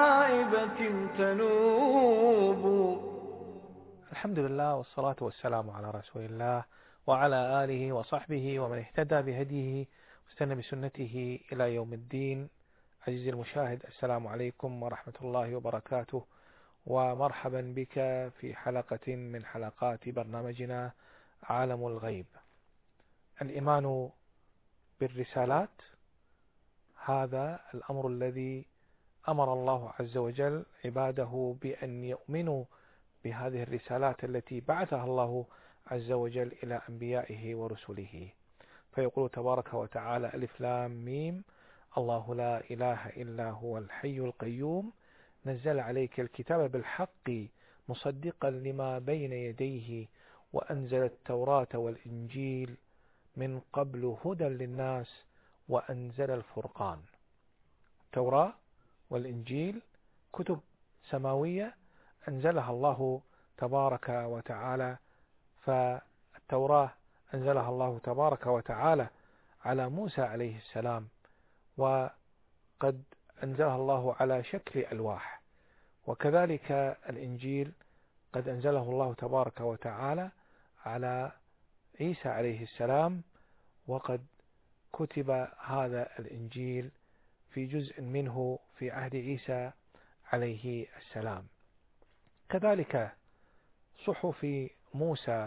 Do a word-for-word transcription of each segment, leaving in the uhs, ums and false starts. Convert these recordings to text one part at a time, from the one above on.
عائبة تنوب. الحمد لله والصلاة والسلام على رسول الله وعلى آله وصحبه ومن اهتدى بهديه واستنى بسنته إلى يوم الدين. عزيزي المشاهد، السلام عليكم ورحمة الله وبركاته، ومرحبا بك في حلقة من حلقات برنامجنا عالم الغيب. الإيمان بالرسالات هذا الأمر الذي أمر الله عز وجل عباده بأن يؤمنوا بهذه الرسالات التي بعثها الله عز وجل إلى أنبيائه ورسله. فيقول تبارك وتعالى: ألف لام ميم، الله لا إله إلا هو الحي القيوم، نزل عليك الكتاب بالحق مصدقا لما بين يديه، وأنزل التوراة والإنجيل من قبل هدى للناس، وأنزل الفرقان. التوراة والإنجيل كتب سماوية أنزلها الله تبارك وتعالى، فالتوراة أنزلها الله تبارك وتعالى على موسى عليه السلام، وقد أنزلها الله على شكل ألواح. وكذلك الإنجيل قد أنزله الله تبارك وتعالى على عيسى عليه السلام، وقد كتب هذا الإنجيل في جزء منه في عهد عيسى عليه السلام. كذلك صحف موسى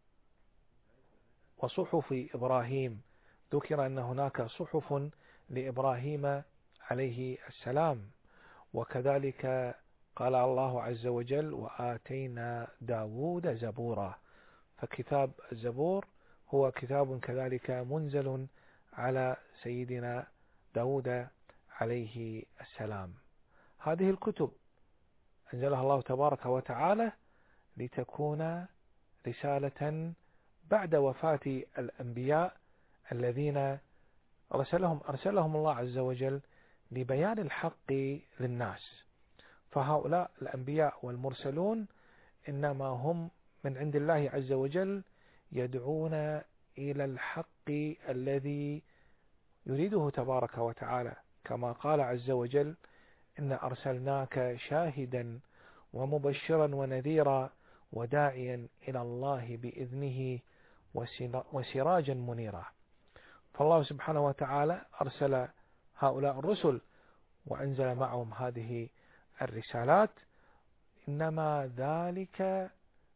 وصحف إبراهيم، ذكر أن هناك صحف لإبراهيم عليه السلام. وكذلك قال الله عز وجل: وآتينا داود زبورا. فكتاب الزبور هو كتاب كذلك منزل على سيدنا داود عليه السلام. هذه الكتب أنزلها الله تبارك وتعالى لتكون رسالة بعد وفاة الأنبياء الذين أرسلهم أرسلهم الله عز وجل لبيان الحق للناس. فهؤلاء الأنبياء والمرسلون إنما هم من عند الله عز وجل، يدعون إلى الحق الذي يريده تبارك وتعالى، كما قال عز وجل: إن أرسلناك شاهدا ومبشرا ونذيرا وداعيا إلى الله بإذنه وسراجا منيرا. فالله سبحانه وتعالى أرسل هؤلاء الرسل وأنزل معهم هذه الرسالات، إنما ذلك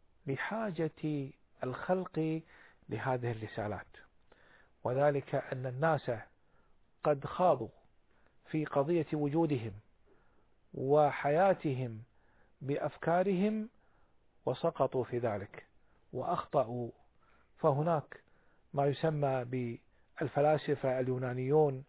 لحاجة الخلق لهذه الرسالات، وذلك أن الناس قد خاضوا في قضية وجودهم وحياتهم بأفكارهم وسقطوا في ذلك وأخطأوا. فهناك ما يسمى بالفلاسفة اليونانيون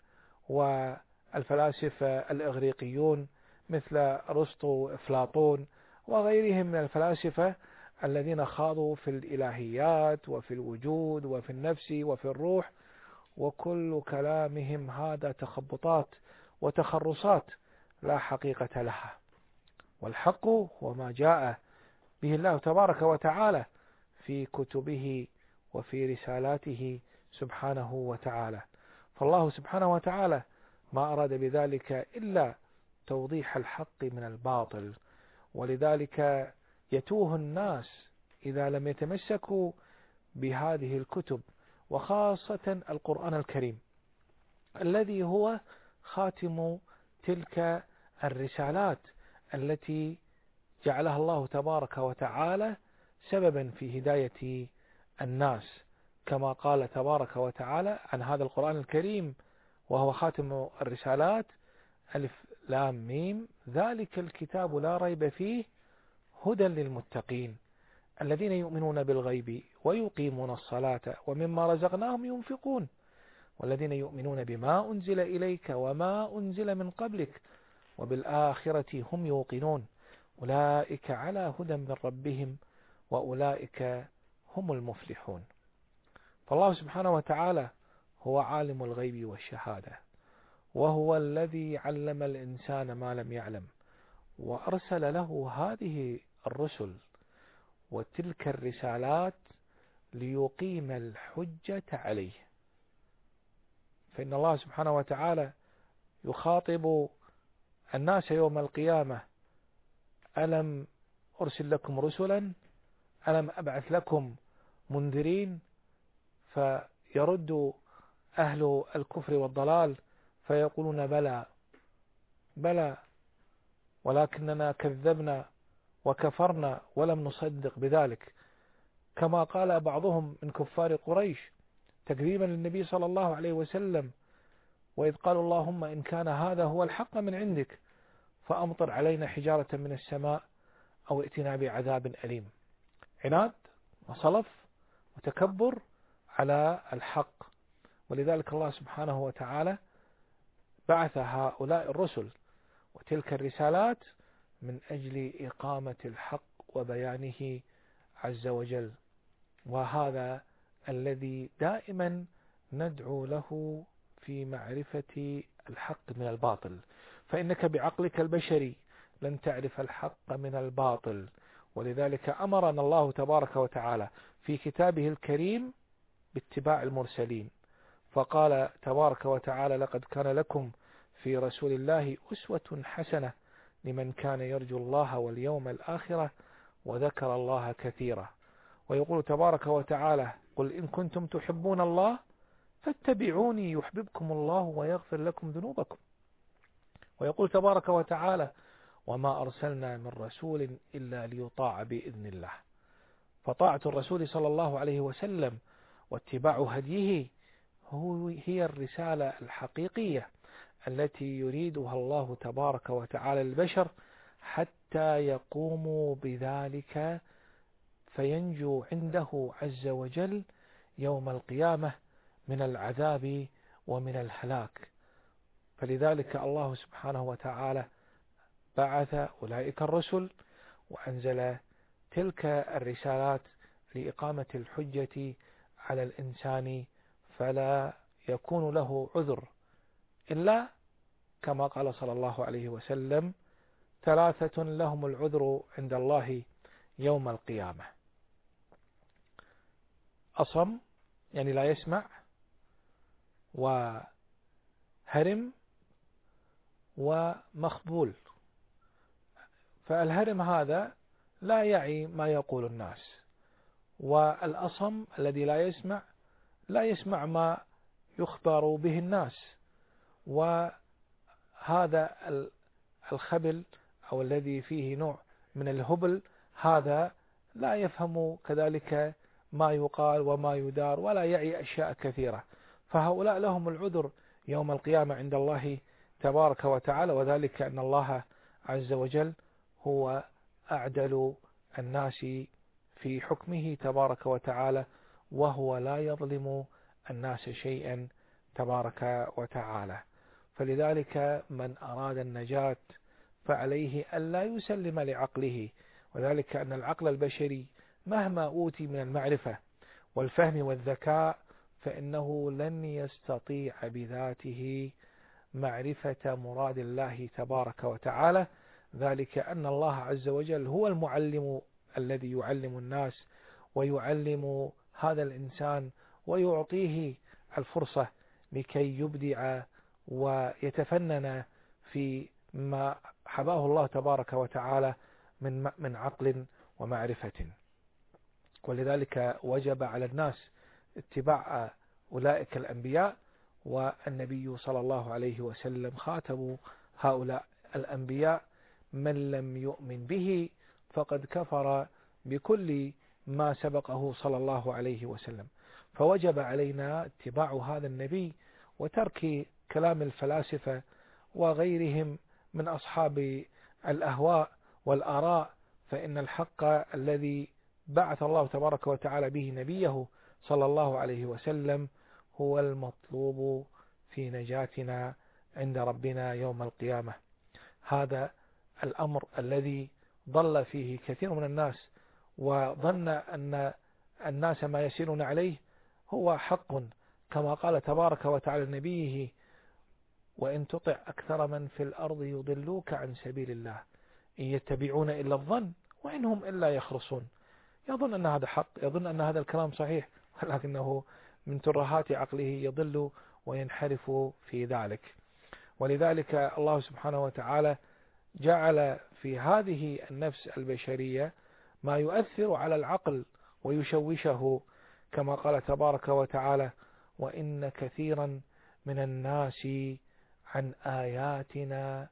والفلاسفة الإغريقيون مثل أرسطو وأفلاطون وغيرهم من الفلاسفة الذين خاضوا في الإلهيات وفي الوجود وفي النفس وفي الروح، وكل كلامهم هذا تخبطات وتخرصات لا حقيقة لها. والحق هو ما جاء به الله تبارك وتعالى في كتبه وفي رسالاته سبحانه وتعالى. فالله سبحانه وتعالى ما أراد بذلك إلا توضيح الحق من الباطل، ولذلك يتوه الناس إذا لم يتمسكوا بهذه الكتب، وخاصة القرآن الكريم الذي هو خاتم تلك الرسالات التي جعلها الله تبارك وتعالى سببا في هداية الناس، كما قال تبارك وتعالى عن هذا القرآن الكريم وهو خاتم الرسالات: ألف لام ميم، ذلك الكتاب لا ريب فيه هدى للمتقين الذين يؤمنون بالغيب ويقيمون الصلاة ومما رزقناهم ينفقون والذين يؤمنون بما أنزل إليك وما أنزل من قبلك وبالآخرة هم يوقنون أولئك على هدى من ربهم وأولئك هم المفلحون. فالله سبحانه وتعالى هو عالم الغيب والشهادة، وهو الذي علم الإنسان ما لم يعلم، وأرسل له هذه الرسل وتلك الرسالات ليقيم الحجة عليه. فإن الله سبحانه وتعالى يخاطب الناس يوم القيامة: ألم أرسل لكم رسلا؟ ألم أبعث لكم منذرين؟ فيرد أهل الكفر والضلال فيقولون: بلى بلى، ولكننا كذبنا وكفرنا ولم نصدق بذلك، كما قال بعضهم من كفار قريش تكذيبا للنبي صلى الله عليه وسلم، وإذ قالوا: اللهم إن كان هذا هو الحق من عندك فأمطر علينا حجارة من السماء أو ائتنا بعذاب أليم. عناد وصلف وتكبر على الحق. ولذلك الله سبحانه وتعالى بعث هؤلاء الرسل وتلك الرسالات من أجل إقامة الحق وبيانه عز وجل، وهذا الذي دائما ندعو له في معرفة الحق من الباطل، فإنك بعقلك البشري لن تعرف الحق من الباطل. ولذلك أمرنا الله تبارك وتعالى في كتابه الكريم باتباع المرسلين، فقال تبارك وتعالى: لقد كان لكم في رسول الله أسوة حسنة لمن كان يرجو الله واليوم الآخرة وذكر الله كثيرا. ويقول تبارك وتعالى: قل إن كنتم تحبون الله فاتبعوني يحببكم الله ويغفر لكم ذنوبكم. ويقول تبارك وتعالى: وما أرسلنا من رسول إلا ليطاع بإذن الله. فطاعة الرسول صلى الله عليه وسلم واتباع هديه هي الرسالة الحقيقية التي يريدها الله تبارك وتعالى للبشر حتى يقوموا بذلك فينجو عنده عز وجل يوم القيامة من العذاب ومن الهلاك. فلذلك الله سبحانه وتعالى بعث أولئك الرسل وأنزل تلك الرسالات لإقامة الحجة على الإنسان، فلا يكون له عذر إلا كما قال صلى الله عليه وسلم: ثلاثة لهم العذر عند الله يوم القيامة: أصم يعني لا يسمع، وهرم، ومخبول. فالهرم هذا لا يعي ما يقول الناس، والأصم الذي لا يسمع لا يسمع ما يخبر به الناس، وهذا الخبل أو الذي فيه نوع من الهبل هذا لا يفهم كذلك ما يقال وما يدار ولا يعي أشياء كثيرة. فهؤلاء لهم العذر يوم القيامة عند الله تبارك وتعالى، وذلك أن الله عز وجل هو أعدل الناس في حكمه تبارك وتعالى، وهو لا يظلم الناس شيئا تبارك وتعالى. فلذلك من أراد النجاة فعليه ألا يسلم لعقله، وذلك أن العقل البشري مهما أوتي من المعرفة والفهم والذكاء فإنه لن يستطيع بذاته معرفة مراد الله تبارك وتعالى، ذلك أن الله عز وجل هو المعلم الذي يعلم الناس ويعلم هذا الإنسان ويعطيه الفرصة لكي يبدع ويتفنن في ما حباه الله تبارك وتعالى من من عقل ومعرفة. ولذلك وجب على الناس اتباع أولئك الأنبياء، والنبي صلى الله عليه وسلم خاتم هؤلاء الأنبياء: من لم يؤمن به فقد كفر بكل ما سبقه صلى الله عليه وسلم. فوجب علينا اتباع هذا النبي وترك كلام الفلاسفة وغيرهم من أصحاب الأهواء والآراء، فإن الحق الذي بعث الله تبارك وتعالى به نبيه صلى الله عليه وسلم هو المطلوب في نجاتنا عند ربنا يوم القيامة. هذا الأمر الذي ضل فيه كثير من الناس وظن أن الناس ما يسيرون عليه هو حق، كما قال تبارك وتعالى لنبيه: وإن تطع أكثر من في الأرض يضلوك عن سبيل الله إن يتبعون إلا الظن وإن هم إلا يخرصون. يظن أن هذا حق، يظن أن هذا الكلام صحيح، ولكنه من ترهات عقله يضل وينحرف في ذلك. ولذلك الله سبحانه وتعالى جعل في هذه النفس البشرية ما يؤثر على العقل ويشوشه، كما قال تبارك وتعالى: وإن كثيرا من الناس عن آياتنا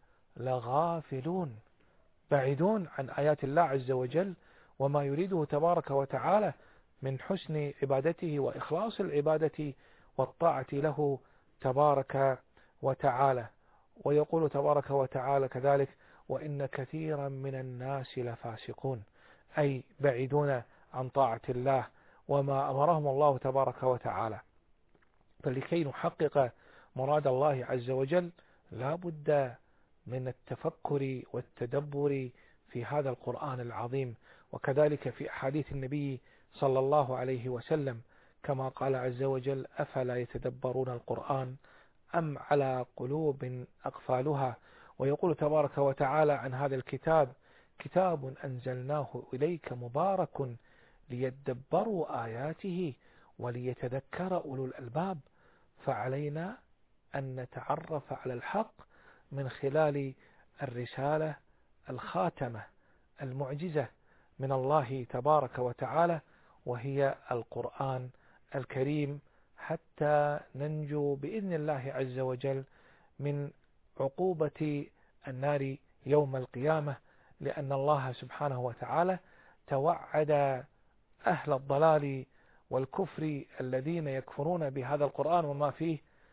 لغافلون، بعيدون عن آيات الله عز وجل وما يريده تبارك وتعالى من حسن عبادته وإخلاص العبادة والطاعة له تبارك وتعالى. ويقول تبارك وتعالى كذلك: وإن كثيرا من الناس لفاسقون، أي بعيدون عن طاعة الله وما أمرهم الله تبارك وتعالى. فلكي نحقق مراد الله عز وجل لا بد من التفكر والتدبر في هذا القرآن العظيم، وكذلك في أحاديث النبي صلى الله عليه وسلم، كما قال عز وجل: أفلا يتدبرون القرآن أم على قلوب أقفالها. ويقول تبارك وتعالى عن هذا الكتاب: كتاب أنزلناه إليك مبارك ليدبروا آياته وليتذكر أولو الألباب. فعلينا أن نتعرف على الحق من خلال الرسالة الخاتمة المعجزة من الله تبارك وتعالى، وهي القرآن الكريم، حتى ننجو بإذن الله عز وجل من عقوبة النار يوم القيامة، لأن الله سبحانه وتعالى توعد أهل الضلال والكفر الذين يكفرون بهذا القرآن وما فيه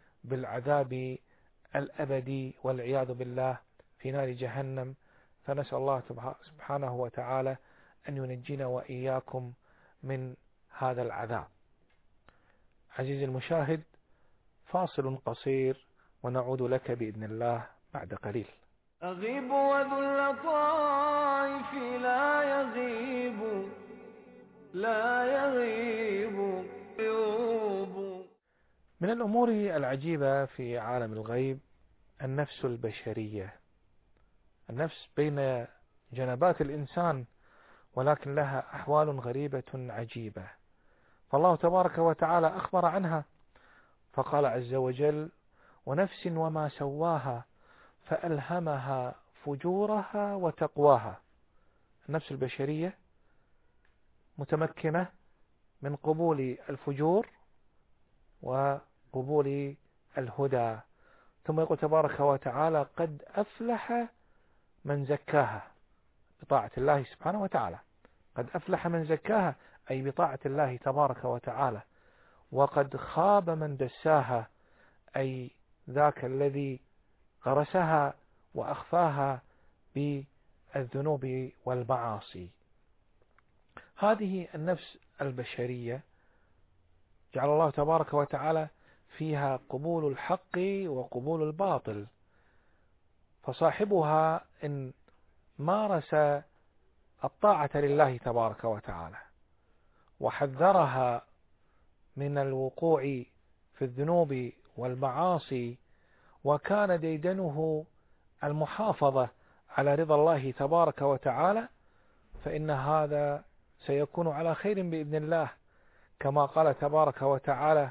بالعذاب الأبدي والعياذ بالله في نار جهنم. فنسأل الله سبحانه وتعالى أن ينجينا وإياكم من هذا العذاب. عزيزي المشاهد، فاصل قصير ونعود لك بإذن الله بعد قليل. أغيب وذو اللطائف لا يغيب لا يغيب يوب. من الأمور العجيبة في عالم الغيب النفس البشرية. النفس بين جنبات الإنسان، ولكن لها أحوال غريبة عجيبة، فالله تبارك وتعالى أخبر عنها فقال عز وجل: ونفس وما سواها فألهمها فجورها وتقواها. النفس البشرية متمكنة من قبول الفجور وقبول الهدى. ثم يقول تبارك وتعالى: قد أفلح من زكاها، بطاعة الله سبحانه وتعالى. قد أفلح من زكاها أي بطاعة الله تبارك وتعالى. وقد خاب من دساها أي ذاك الذي غرسها وأخفاها بالذنوب والمعاصي. هذه النفس البشرية جعل الله تبارك وتعالى فيها قبول الحق وقبول الباطل، فصاحبها إن مارس الطاعة لله تبارك وتعالى وحذرها من الوقوع في الذنوب والمعاصي، وكان ديدنه المحافظة على رضا الله تبارك وتعالى، فإن هذا سيكون على خير بإذن الله، كما قال تبارك وتعالى: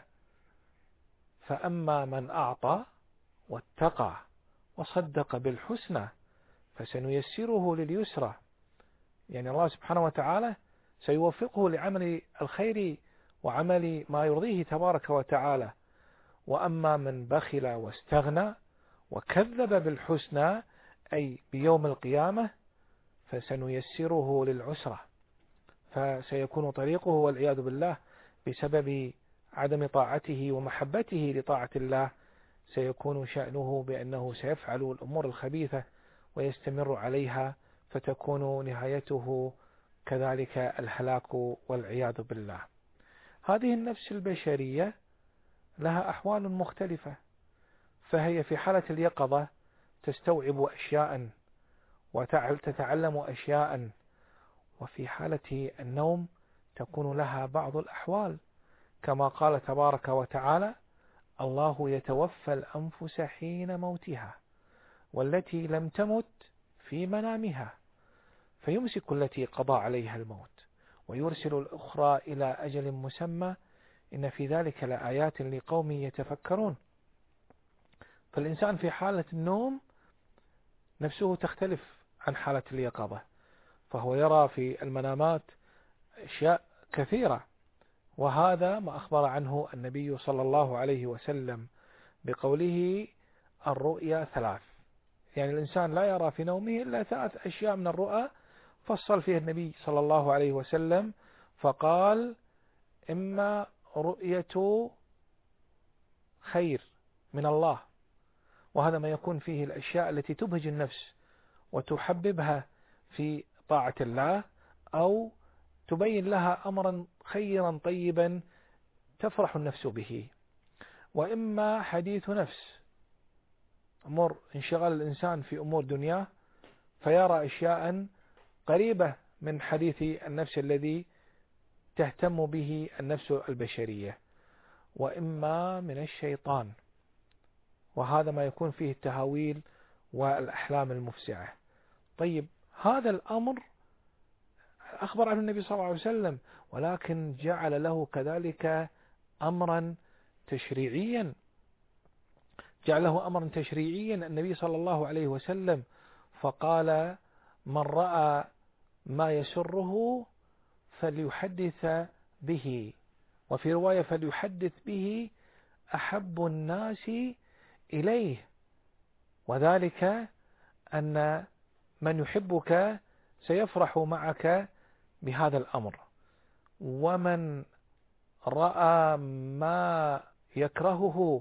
فأما من أعطى واتقى وصدق بالحسنى فسنيسره لليسرى. يعني الله سبحانه وتعالى سيوفقه لعمل الخير وعمل ما يرضيه تبارك وتعالى. وأما من بخل واستغنى وكذب بالحسنى أي بيوم القيامة فسنيسره للعسرى، فسيكون طريقه والعياذ بالله بسبب عدم طاعته ومحبته لطاعة الله سيكون شأنه بأنه سيفعل الأمور الخبيثة ويستمر عليها، فتكون نهايته كذلك الهلاك والعياذ بالله. هذه النفس البشرية لها أحوال مختلفة، فهي في حالة اليقظة تستوعب أشياء وتتعلم أشياء، وفي حالة النوم تكون لها بعض الأحوال، كما قال تبارك وتعالى: الله يتوفى الأنفس حين موتها والتي لم تمت في منامها فيمسك التي قضى عليها الموت ويرسل الأخرى إلى أجل مسمى إن في ذلك لآيات لقوم يتفكرون. فالإنسان في حالة النوم نفسه تختلف عن حالة اليقظة، فهو يرى في المنامات أشياء كثيرة، وهذا ما أخبر عنه النبي صلى الله عليه وسلم بقوله الرؤيا ثلاث، يعني الإنسان لا يرى في نومه إلا ثلاث أشياء من الرؤى فصل فيها النبي صلى الله عليه وسلم، فقال إما رؤية خير من الله، وهذا ما يكون فيه الأشياء التي تبهج النفس وتحببها في طاعة الله، أو تبين لها أمرا خيرا طيبا تفرح النفس به، وإما حديث نفس، أمر انشغال الإنسان في أمور دنياه فيرى أشياء قريبة من حديث النفس الذي تهتم به النفس البشرية، وإما من الشيطان، وهذا ما يكون فيه التهاويل والأحلام المفزعة. طيب هذا الأمر أخبر عنه النبي صلى الله عليه وسلم، ولكن جعل له كذلك أمرا تشريعيا، جعله أمرا تشريعيا النبي صلى الله عليه وسلم، فقال من رأى ما يسره فليحدث به، وفي رواية فليحدث به أحب الناس إليه، وذلك أن من يحبك سيفرح معك بهذا الأمر، ومن رأى ما يكرهه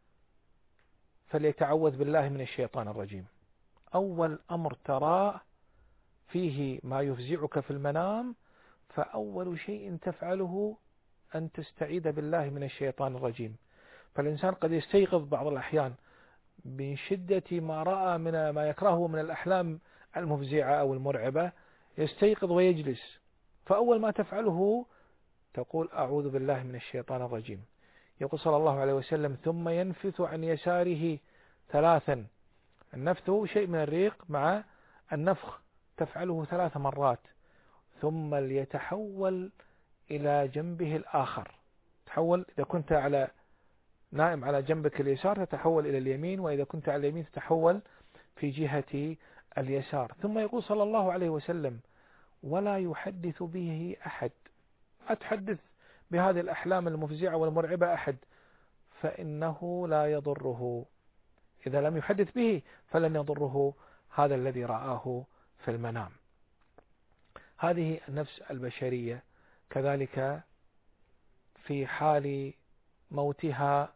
فليتعوذ بالله من الشيطان الرجيم. أول أمر تراه فيه ما يفزعك في المنام، فأول شيء تفعله أن تستعيذ بالله من الشيطان الرجيم. فالإنسان قد يستيقظ بعض الأحيان من شدة ما رأى من ما يكرهه من الأحلام المفزعة أو المرعبة، يستيقظ ويجلس، فأول ما تفعله تقول أعوذ بالله من الشيطان الرجيم. يقول صلى الله عليه وسلم ثم ينفث عن يساره ثلاثا، النفث شيء من الريق مع النفخ، تفعله ثلاث مرات، ثم ليتحول إلى جنبه الآخر، تحول إذا كنت على نائم على جنبك اليسار تتحول إلى اليمين، وإذا كنت على اليمين تتحول في جهة اليسار. ثم يقول صلى الله عليه وسلم ولا يحدث به أحد، أتحدث بهذه الأحلام المفزعة والمرعبة أحد، فإنه لا يضره، إذا لم يحدث به فلن يضره هذا الذي رآه في المنام. هذه النفس البشرية كذلك في حال موتها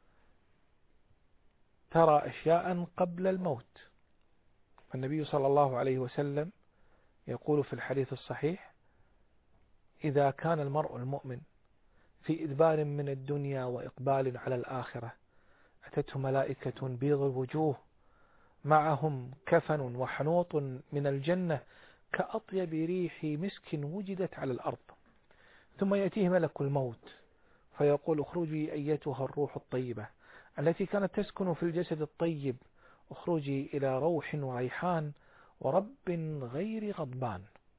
ترى أشياء قبل الموت، فالنبي صلى الله عليه وسلم يقول في الحديث الصحيح إذا كان المرء المؤمن في إدبار من الدنيا وإقبال على الآخرة أتته ملائكة بيض الوجوه معهم كفن وحنوط من الجنة كأطيب ريح مسك وجدت على الأرض، ثم يأتيه ملك الموت فيقول اخرجي أيتها الروح الطيبة التي كانت تسكن في الجسد الطيب، اخرجي إلى روح وريحان ورب غير غضبان.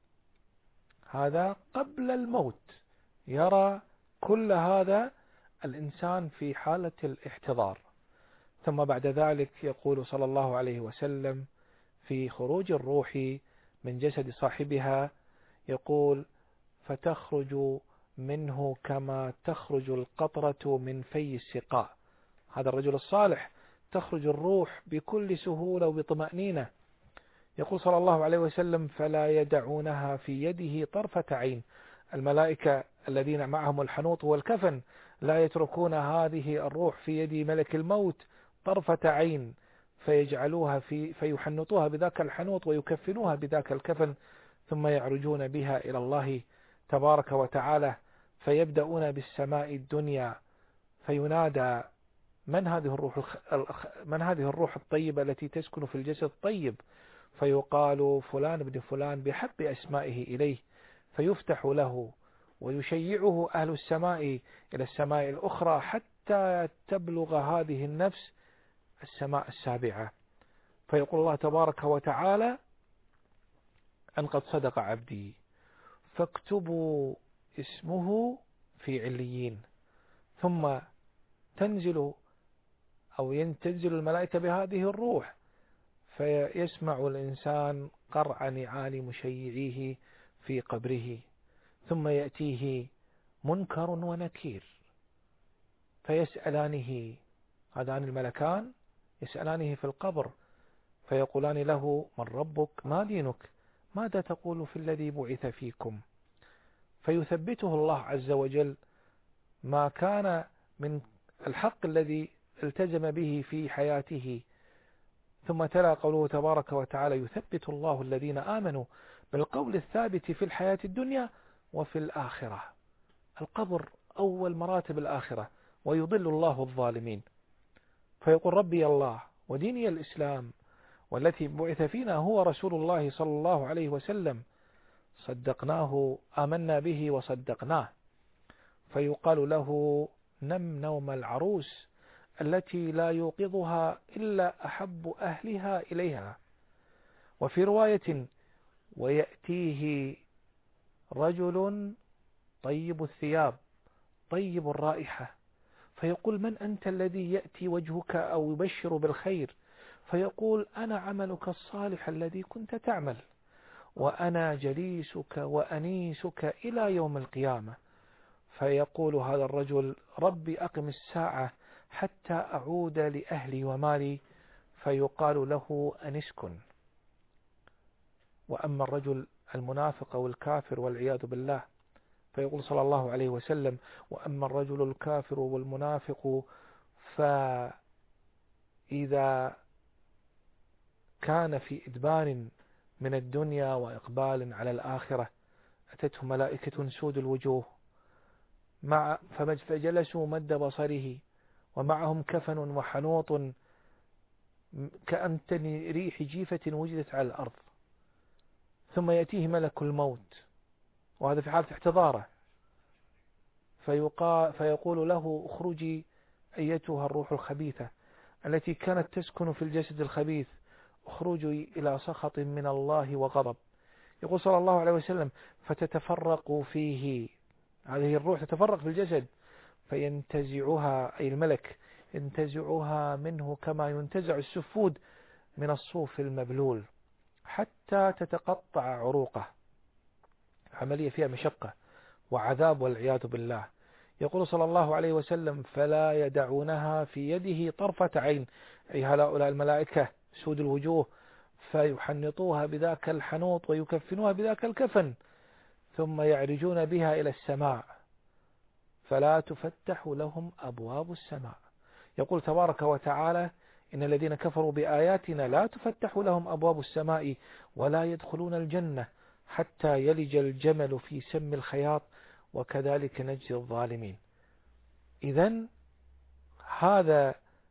هذا قبل الموت، يرى كل هذا الإنسان في حالة الاحتضار. ثم بعد ذلك يقول صلى الله عليه وسلم في خروج الروح من جسد صاحبها، يقول فتخرج منه كما تخرج القطرة من في السقاء. هذا الرجل الصالح تخرج الروح بكل سهولة وبطمأنينة. يقول صلى الله عليه وسلم فلا يدعونها في يده طرفة عين، الملائكة الذين معهم الحنوط والكفن لا يتركون هذه الروح في يد ملك الموت طرفة عين، فيجعلوها في فيحنطوها بذاك الحنوط ويكفنوها بذاك الكفن، ثم يعرجون بها إلى الله تبارك وتعالى، فيبدأون بالسماء الدنيا فينادى من هذه الروح من هذه الروح الطيبة التي تسكن في الجسد الطيب، فيقال فلان ابن فلان بحب أسمائه إليه، فيفتح له ويشيعه أهل السماء إلى السماء الأخرى حتى تبلغ هذه النفس السماء السابعة، فيقول الله تبارك وتعالى أن قد صدق عبدي فاكتبوا اسمه في عليين، ثم تنزل أو تنزل الملائكة بهذه الروح، فيسمع الإنسان قرع نعال مشيعيه في قبره، ثم يأتيه منكر ونكير فيسألانه، هذان الملكان يسألانه في القبر، فيقولان له: من ربك؟ ما دينك؟ ماذا تقول في الذي بعث فيكم؟ فيثبته الله عز وجل ما كان من الحق الذي التزم به في حياته. ثم تلا قوله تبارك وتعالى: يثبت الله الذين آمنوا بالقول الثابت في الحياة الدنيا وفي الآخرة. القبر أول مراتب الآخرة، ويضل الله الظالمين. فيقول: ربي الله وديني الإسلام، والتي بعث فينا هو رسول الله صلى الله عليه وسلم، صدقناه آمنا به وصدقناه. فيقال له: نم نوم العروس التي لا يوقظها إلا أحب أهلها إليها. وفي رواية: ويأتيه رجل طيب الثياب طيب الرائحة، فيقول: من أنت الذي يأتي وجهك أو يبشر بالخير؟ فيقول: أنا عملك الصالح الذي كنت تعمل، وأنا جليسك وأنيسك إلى يوم القيامة. فيقول هذا الرجل: ربي أقم الساعة حتى أعود لأهلي ومالي. فيقال له: أنسكن. وأما الرجل المنافق أو الكافر والعياذ بالله، فيقول صلى الله عليه وسلم: وأما الرجل الكافر والمنافق فإذا كان في إدبار من الدنيا وإقبال على الآخرة أتته ملائكة سود الوجوه مع فجلسوا مد بصره، ومعهم كفن وحنوط كأنتن ريح جيفة وجدت على الأرض. ثم يأتيه ملك الموت، وهذا في حالة احتضاره، فيقول له: اخرجي أيتها الروح الخبيثة التي كانت تسكن في الجسد الخبيث، اخرجي إلى سخط من الله وغضب. يقول صلى الله عليه وسلم: فتتفرق فيه، هذه الروح تتفرق في الجسد، فينتزعها أي الملك ينتزعها منه كما ينتزع السفود من الصوف المبلول حتى تتقطع عروقه. عملية فيها مشقة وعذاب والعياذ بالله. يقول صلى الله عليه وسلم: فلا يدعونها في يده طرفة عين، أي هؤلاء الملائكة سود الوجوه، فيحنطوها بذاك الحنوط ويكفنوها بذاك الكفن، ثم يعرجون بها إلى السماء فلا تفتح لهم أبواب السماء. يقول تبارك وتعالى: إن الذين كفروا بآياتنا لا تفتح لهم أبواب السماء ولا يدخلون الجنة حتى يلج الجمل في سم الخياط وكذلك نجزي الظالمين. إذن هذا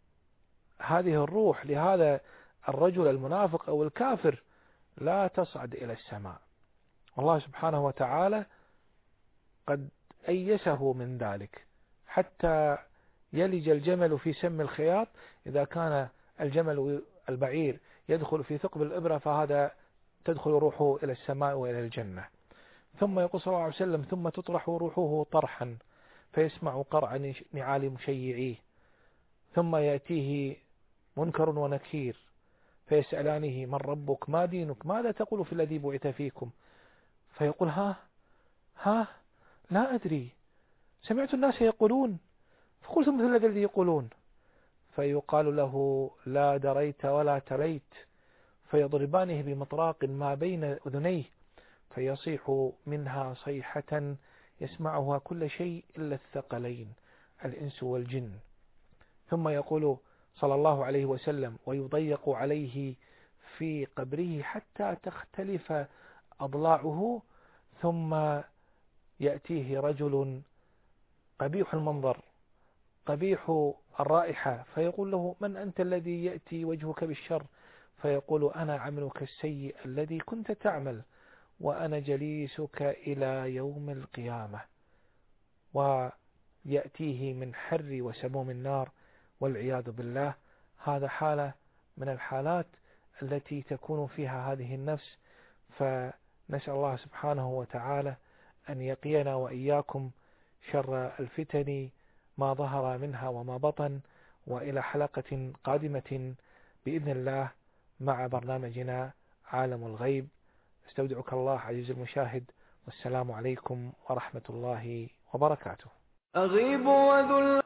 هذه الروح لهذا الرجل المنافق أو الكافر لا تصعد إلى السماء. الله سبحانه وتعالى قد أيسه من ذلك حتى يلج الجمل في سم الخياط. إذا كان الجمل البعير يدخل في ثقب الإبرة فهذا تدخل روحه إلى السماء وإلى الجنة. ثم يقول صلى الله عليه وسلم: ثم تطرح روحه طرحا فيسمع قرع نعال مشيعيه، ثم يأتيه منكر ونكير فيسألانه: من ربك؟ ما دينك؟ ماذا تقول في الذي بعث فيكم؟ فيقول: ها ها لا أدري، سمعت الناس يقولون، فقلت مثل الذي يقولون. فيقال له: لا دريت ولا تليت. فيضربانه بمطراق ما بين أذنيه فيصيح منها صيحة يسمعها كل شيء إلا الثقلين الإنس والجن. ثم يقول صلى الله عليه وسلم: ويضيق عليه في قبره حتى تختلف أضلاعه، ثم يأتيه رجل قبيح المنظر قبيح الرائحة فيقول له: من أنت الذي يأتي وجهك بالشر؟ فيقول: أنا عملك السيء الذي كنت تعمل، وأنا جليسك إلى يوم القيامة. ويأتيه من حر وسموم النار والعياذ بالله. هذا حالة من الحالات التي تكون فيها هذه النفس. فنسأل الله سبحانه وتعالى أن يقينا وإياكم شر الفتن ما ظهر منها وما بطن، وإلى حلقة قادمة بإذن الله مع برنامجنا عالم الغيب. استودعك الله عزيزي المشاهد، والسلام عليكم ورحمة الله وبركاته. أغيب وذل